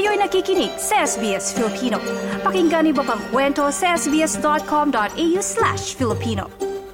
Kayo'y nakikinig sa SBS Filipino. Pakinggan niyo pa ang kwento sa sbs.com.au/Filipino.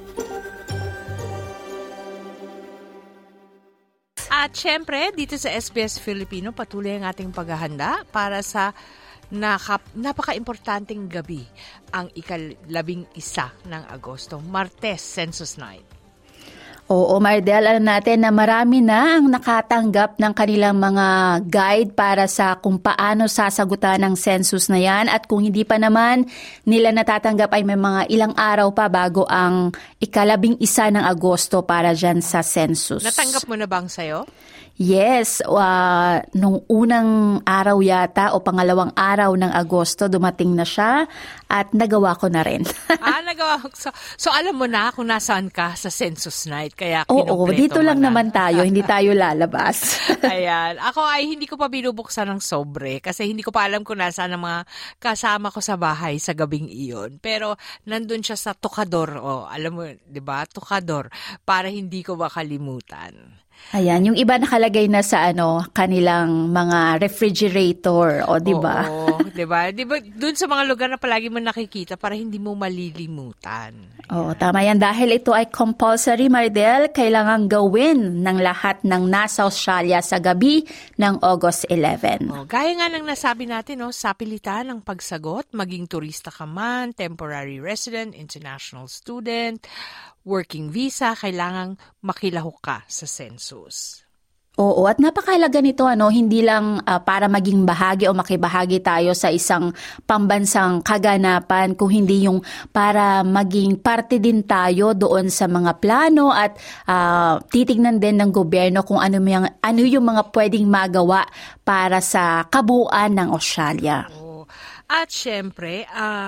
At syempre, dito sa SBS Filipino, patuloy ang ating paghahanda para sa napaka-importanting gabi, ang ika-11 ng Agosto, Martes, Census Night. Oo, Mardel, alam natin na marami na ang nakatanggap ng kanilang mga guide para sa kung paano sasagutan ng census na yan. At kung hindi pa naman nila natatanggap ay may mga ilang araw pa bago ang ika-11 ng Agosto para dyan sa census. Natanggap mo na bang sayo? Yes, nung unang araw yata o pangalawang araw ng Agosto, dumating na siya at nagawa ko na rin. Nagawa ko. So alam mo na kung nasaan ka sa Census Night, kaya Oo, dito lang naman tayo, hindi tayo lalabas. Ayan. Ako ay hindi ko pa binubuksan ng sobre kasi hindi ko pa alam kung nasaan ang mga kasama ko sa bahay sa gabing iyon. Pero nandun siya sa tukador. Alam mo, di ba? Tukador. Para hindi ko makalimutan. Ayan, yung iba nakalagay na sa kanilang mga refrigerator, di ba? Oo, di ba? Di ba doon sa mga lugar na palagi mo nakikita para hindi mo malilimutan. Oo, tama yan. Dahil ito ay compulsory, Mardel, kailangan gawin ng lahat ng nasa Australia sa gabi ng August 11. Gaya nga ng nasabi natin, sa pilitan ng pagsagot, maging turista ka man, temporary resident, international student, working visa, kailangang makilahok ka sa census. Oo, at napakahalaga nito, hindi lang para maging bahagi o makibahagi tayo sa isang pambansang kaganapan, kung hindi yung para maging parte din tayo doon sa mga plano at titignan din ng gobyerno kung ano yung mga pwedeng magawa para sa kabuuan ng Australia. At syempre,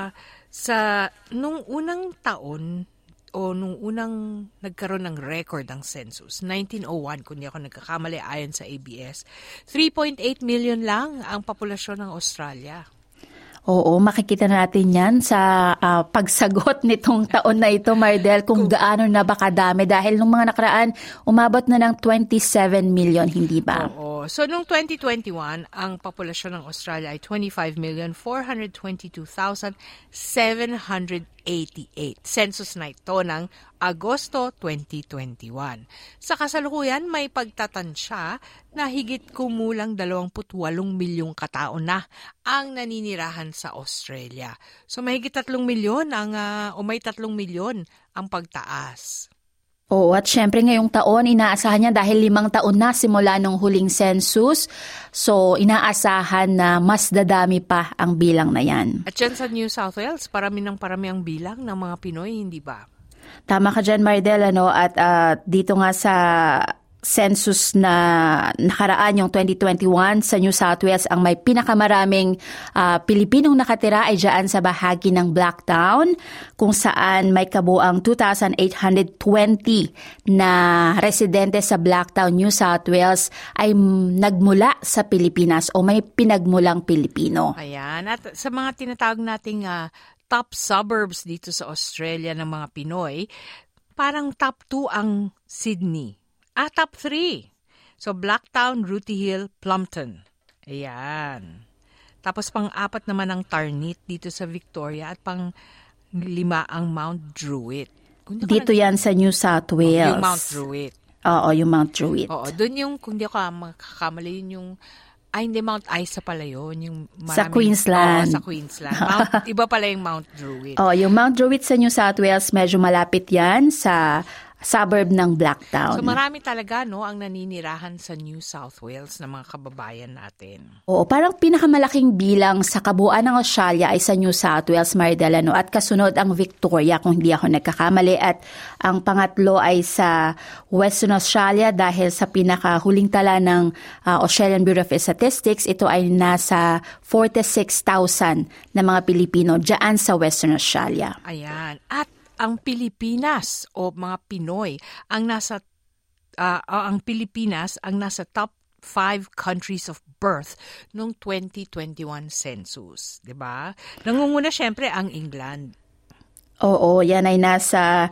nung unang taon, nung unang nagkaroon ng record ng census, 1901, kung di ako nagkakamali ayon sa ABS, 3.8 million lang ang populasyon ng Australia. Oo, makikita natin yan sa pagsagot nitong taon na ito, Mardel, kung gaano na ba kadami. Dahil nung mga nakaraan, umabot na ng 27 million, hindi ba? Oo. So, noong 2021, ang populasyon ng Australia ay 25,422,788. Census Night to ng Agosto 2021. Sa kasalukuyan, may pagtatansya na higit kumulang 28 milyong katao na ang naninirahan sa Australia. So mahigit 3 milyon may 3 milyon ang pagtaas. Oo, at syempre ngayong taon, inaasahan niya dahil 5 taon na simula nung huling census. So, inaasahan na mas dadami pa ang bilang na yan. At yan sa New South Wales, parami ang bilang ng mga Pinoy, hindi ba? Tama ka dyan, Mardel, at dito nga sa census na nakaraan, yung 2021 sa New South Wales, ang may pinakamaraming Pilipinong nakatira ay dyan sa bahagi ng Blacktown, kung saan may kabuang 2,820 na residente sa Blacktown, New South Wales ay nagmula sa Pilipinas o may pinagmulang Pilipino. Ayan, at sa mga tinatawag nating top suburbs dito sa Australia ng mga Pinoy, parang top 2 ang Sydney. Top 3. So, Blacktown, Rooty Hill, Plumpton. Ayan. Tapos, pang-4 naman ang Tarnit dito sa Victoria at pang-5 ang Mount Druitt. Dito yan sa New South Wales. Yung Mount Druitt. Oo, yung Mount Druitt. Oo, doon yung, kung di ako makakamali, yun yung, hindi, Mount Isa pala yun. Yung maraming, sa Queensland. Sa Queensland. Iba pala yung Mount Druitt. Yung Mount Druitt sa New South Wales, medyo malapit yan sa suburb ng Blacktown. So marami talaga ang naninirahan sa New South Wales na mga kababayan natin. Oo, parang pinakamalaking bilang sa kabuuan ng Australia ay sa New South Wales, Mardel, at kasunod ang Victoria kung hindi ako nagkakamali, at ang pangatlo ay sa Western Australia dahil sa pinakahuling tala ng Australian Bureau of Statistics, ito ay nasa 46,000 na mga Pilipino dyan sa Western Australia. Ayan. At ang Pilipinas o mga Pinoy ang nasa top 5 countries of birth noong 2021 census, 'di ba? Nangunguna syempre ang England. Oo, yan ay nasa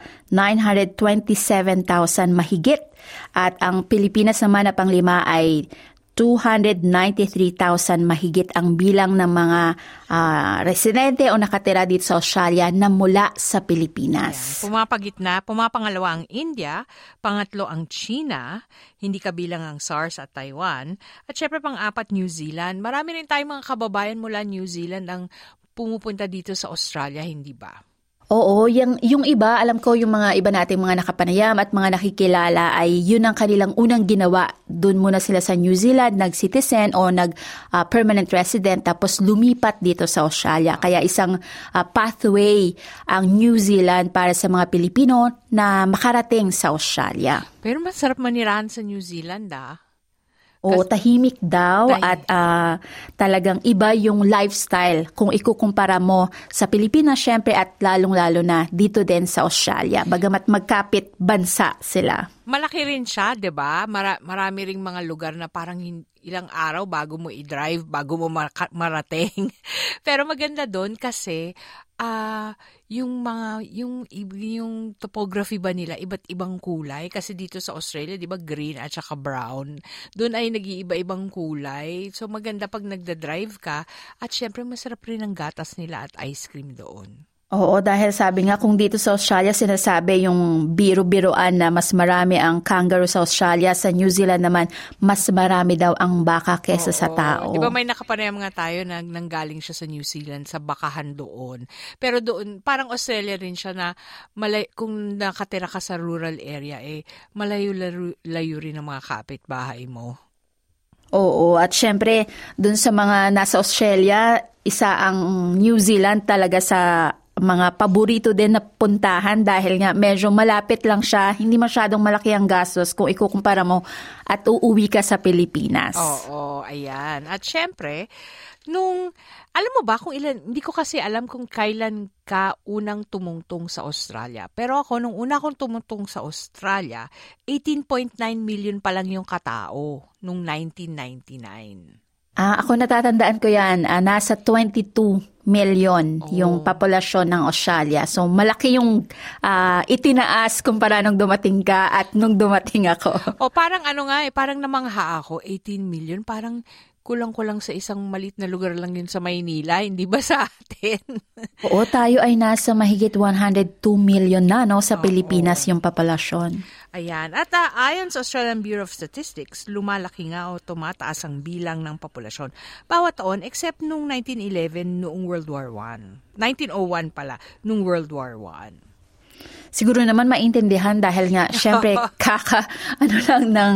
927,000 mahigit. At ang Pilipinas naman na panglima ay 293,000 mahigit ang bilang ng mga residente o nakatira dito sa Australia na mula sa Pilipinas. Pumapangalawa ang India, pangatlo ang China, hindi kabilang ang SARS at Taiwan, at syempre pang-apat New Zealand. Marami rin tayong mga kababayan mula New Zealand ang pumupunta dito sa Australia, hindi ba? Oo, yung iba, alam ko yung mga iba nating mga nakapanayam at mga nakikilala ay yun ang kanilang unang ginawa. Doon muna sila sa New Zealand, nag-citizen o nag-permanent resident tapos lumipat dito sa Australia. Kaya isang pathway ang New Zealand para sa mga Pilipino na makarating sa Australia. Pero masarap manirahan sa New Zealand, O tahimik daw at talagang iba yung lifestyle kung ikukumpara mo sa Pilipinas syempre at lalong-lalo na dito din sa Australia. Bagamat magkapit bansa sila. Malaki rin siya, 'di ba? Marami ring mga lugar na parang ilang araw bago mo i-drive, bago mo marating. Pero maganda doon kasi yung topography ba nila iba't ibang kulay kasi dito sa Australia 'di ba green at saka brown. Doon ay nag-iiba-ibang kulay. So maganda pag nagda-drive ka at syempre masarap rin ang gatas nila at ice cream doon. Oo, dahil sabi nga kung dito sa Australia sinasabi yung biro-biroan na mas marami ang kangaroo sa Australia, sa New Zealand naman mas marami daw ang baka kesa sa tao. Di ba may nakapanayam nga tayo na nanggaling siya sa New Zealand sa bakahan doon. Pero doon, parang Australia rin siya na kung nakatira ka sa rural area, malayo rin ang mga kapitbahay mo. Oo, at syempre doon sa mga nasa Australia, isa ang New Zealand talaga sa mga paborito din na puntahan dahil nga medyo malapit lang siya, hindi masyadong malaki ang gastos kung ikukumpara mo at uuwi ka sa Pilipinas. Oo, ayan. At syempre, alam mo ba hindi ko kasi alam kung kailan ka unang tumungtong sa Australia. Pero ako, nung una akong tumungtong sa Australia, 18.9 million pa lang yung katao nung 1999. Ako natatandaan ko yan, nasa 22 million yung populasyon ng Australia. So malaki yung itinaas kumpara nung dumating ka at nung dumating ako. Parang parang namangha ako, 18 million, parang kulang-kulang sa isang malit na lugar lang yun sa Maynila, hindi ba sa atin? Oo, tayo ay nasa mahigit 102 million na sa Pilipinas yung populasyon. Ayan. At ayon sa Australian Bureau of Statistics, lumalaki nga o tumataas ang bilang ng populasyon bawat taon except noong 1911 noong World War I. 1901 pala, noong World War I. Siguro naman maintindihan dahil nga syempre lang ng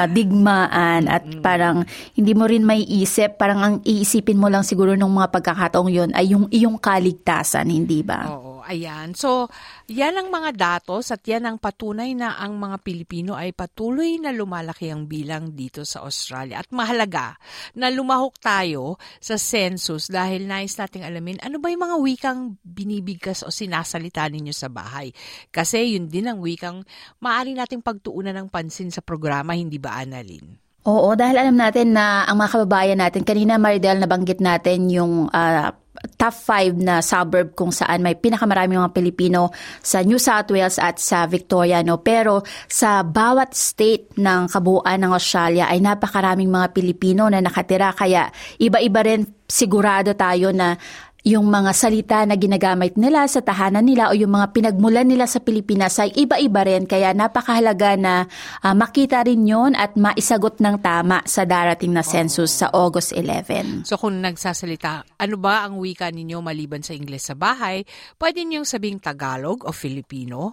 digmaan at parang hindi mo rin maiisip, parang ang iisipin mo lang siguro ng mga pagkakataong yun ay yung iyong kaligtasan, hindi ba? Oo, ayan. So, yan ang mga datos at yan ang patunay na ang mga Pilipino ay patuloy na lumalaki ang bilang dito sa Australia. At mahalaga na lumahok tayo sa census dahil nais nating alamin ano ba yung mga wikang binibigkas o sinasalita ninyo sa bahay. Kasi yun din ang wikang maaari nating pagtuunan ng pansin sa programa, hindi ba, Annalyn? Oo, dahil alam natin na ang mga kababayan natin, kanina Maridel nabanggit natin yung top 5 na suburb kung saan may pinakamaraming mga Pilipino sa New South Wales at sa Victoria. Pero sa bawat state ng kabuuan ng Australia ay napakaraming mga Pilipino na nakatira. Kaya iba-iba rin sigurado tayo na yung mga salita na ginagamit nila sa tahanan nila o yung mga pinagmulan nila sa Pilipinas ay iba-iba rin. Kaya napakahalaga na makita rin yun at maisagot ng tama sa darating na census sa August 11. So kung nagsasalita, ano ba ang wika ninyo maliban sa Ingles sa bahay, pwede niyong sabing Tagalog o Filipino.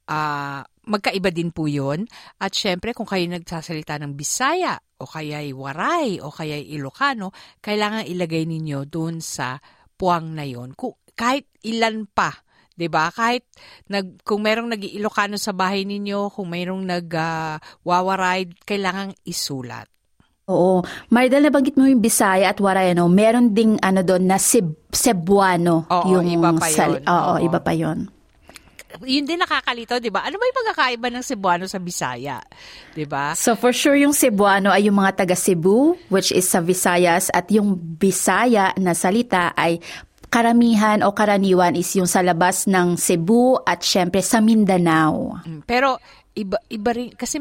Magkaiba din po yun. At syempre kung kayo nagsasalita ng Bisaya o kaya'y Waray o kaya'y Ilocano, kailangan ilagay ninyo doon sa puwang na yon. Kahit ilan pa, 'di ba? Kahit kung merong nag-Ilocano sa bahay ninyo, kung merong nag-Wawaray, kailangang isulat. Oo. Maridel, nabanggit mo yung Bisaya at Waray, meron ding doon na Cebuano. Oo, iba pa yun. Iba pa yun. Yun din nakakalito, 'di ba? Ano ba yung pagkakaiba ng Cebuano sa Bisaya? 'Di ba? So for sure yung Cebuano ay yung mga taga Cebu, which is sa Visayas, at yung Bisaya na salita ay karamihan o karaniwan is yung sa labas ng Cebu at syempre sa Mindanao. Pero iba rin kasi may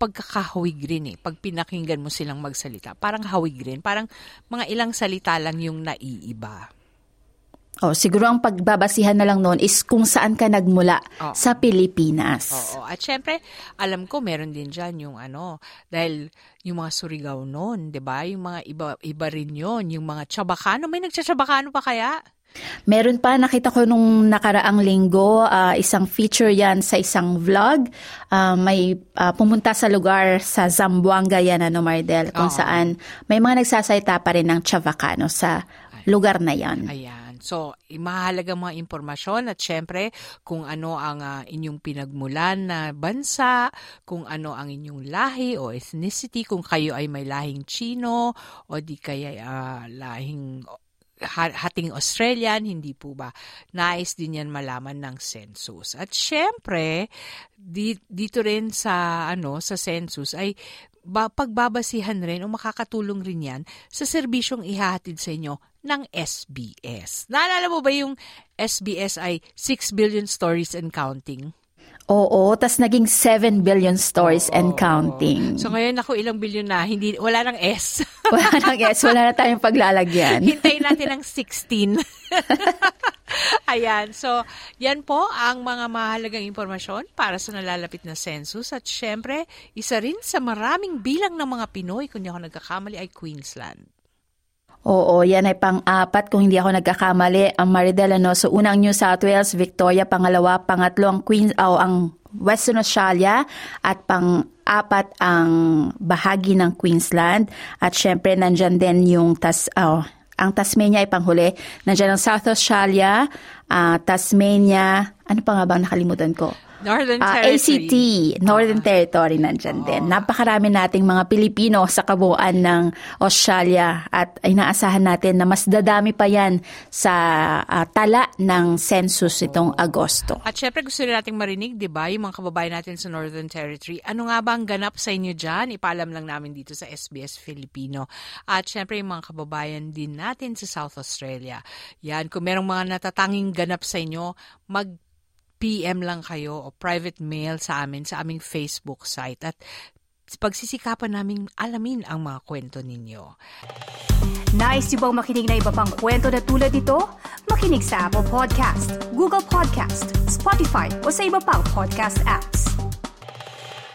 pagkakahawig rin pag pinakinggan mo silang magsalita. Parang hawig rin. Parang mga ilang salita lang yung naiiba. Siguro ang pagbabasihan na lang noon is kung saan ka nagmula sa Pilipinas. Oo. At syempre, alam ko meron din dyan yung dahil yung mga Surigao noon, di ba? Yung mga iba rin yun. Yung mga Chabacano. May nagsa-Chabacano pa kaya? Meron pa, nakita ko nung nakaraang linggo, isang feature yan sa isang vlog. May pumunta sa lugar sa Zamboanga yan, Mardel, kung saan may mga nagsasalita pa rin ng Chavacano sa lugar na yan. Ayan. So, mahalagang mga impormasyon at syempre kung ano ang inyong pinagmulan na bansa, kung ano ang inyong lahi o ethnicity, kung kayo ay may lahing Chino o di kaya lahing hating Australian, hindi po ba? Nais din yan malaman ng census. At syempre, dito rin sa census ay pagbabasihan rin o makakatulong rin yan sa serbisyong ihahatid sa inyo ng SBS. Naalala mo ba yung SBS ay 6 billion stories and counting? Oo, tas naging 7 billion stories and counting. So ngayon ako ilang billion na, wala nang S. Wala nang S, wala na tayong paglalagyan. Hintayin natin ang 16. Ayan, so yan po ang mga mahalagang impormasyon para sa nalalapit na census. At syempre, isa rin sa maraming bilang ng mga Pinoy, kung di ako nagkakamali, ay Queensland. Oo, yan ay pang-apat kung hindi ako nagkakamali ang Maridel. So unang New South Wales, Victoria, pangalawa, pangatlo ang ang Western Australia at pang-apat ang bahagi ng Queensland. At syempre nandyan din yung ang Tasmania ay panghuli. Nandyan ang South Australia, Tasmania, ano pa nga bang nakalimutan ko? Northern Territory. ACT, Northern Territory nandyan din. Napakarami nating mga Pilipino sa kabuuan ng Australia at inaasahan natin na mas dadami pa yan sa tala ng census itong Agosto. At syempre gusto rin nating marinig, di ba, yung mga kababayan natin sa Northern Territory. Ano nga ba ang ganap sa inyo dyan? Ipaalam lang namin dito sa SBS Filipino. At syempre yung mga kababayan din natin sa South Australia. Yan, kung merong mga natatanging ganap sa inyo, PM lang kayo o private mail sa aming Facebook site at pagsisikapan namin alamin ang mga kwento ninyo. Nice yung bang makinig na iba pang kwento na tulad ito? Makinig sa Apple Podcast, Google Podcast, Spotify o sa iba pang podcast apps.